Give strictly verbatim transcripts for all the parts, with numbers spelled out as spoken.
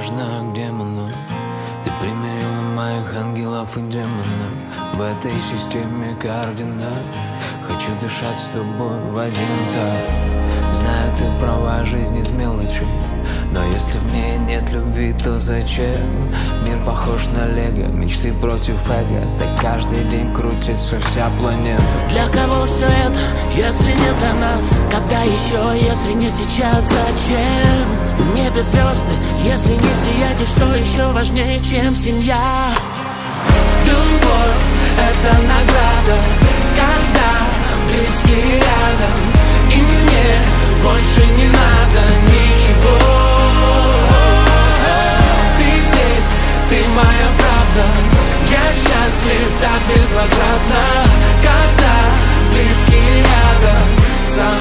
важно, где мы. Ты примирила моих ангелов и демонов в этой системе координат. Хочу дышать с тобой в один так. Знаю, ты права, жизнь из мелочи, но если в ней нет любви, то зачем? Мир похож на лего, мечты против эго. Так каждый день крутится вся планета. Для кого все это, если не для нас? Когда еще, если не сейчас, зачем? В небе звезды, если не сиять, и что еще важнее, чем семья? Любовь — это награда, когда близкие рядом, и мне больше не надо ничего. Ты здесь, ты моя правда, я счастлив так безвозвратно, когда близкие рядом со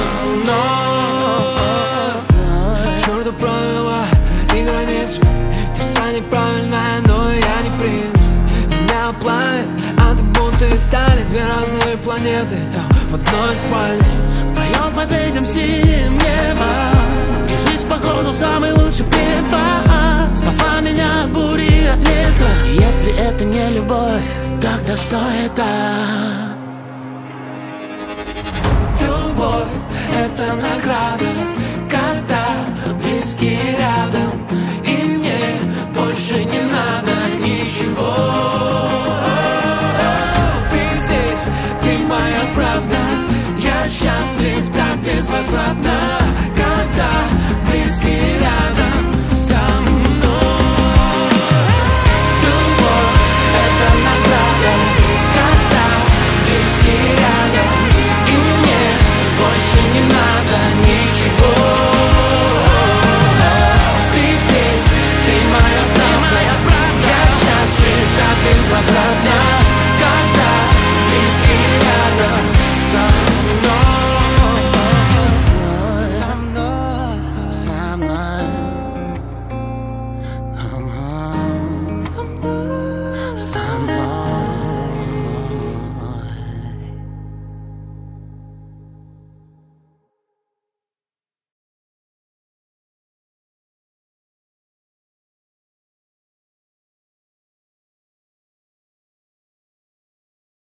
мной. К черту правила и границы, ты вся неправильная, но я не принц. Меня плавит, а ты будто из стали, две разные планеты в одной спальне. Вдвоем под этим синим небом, и жизнь походу самый лучший препарат. Спасла меня от бури и от ветра. Если это не любовь, тогда что это? Любовь — это награда, когда близкие рядом, и мне больше не надо ничего.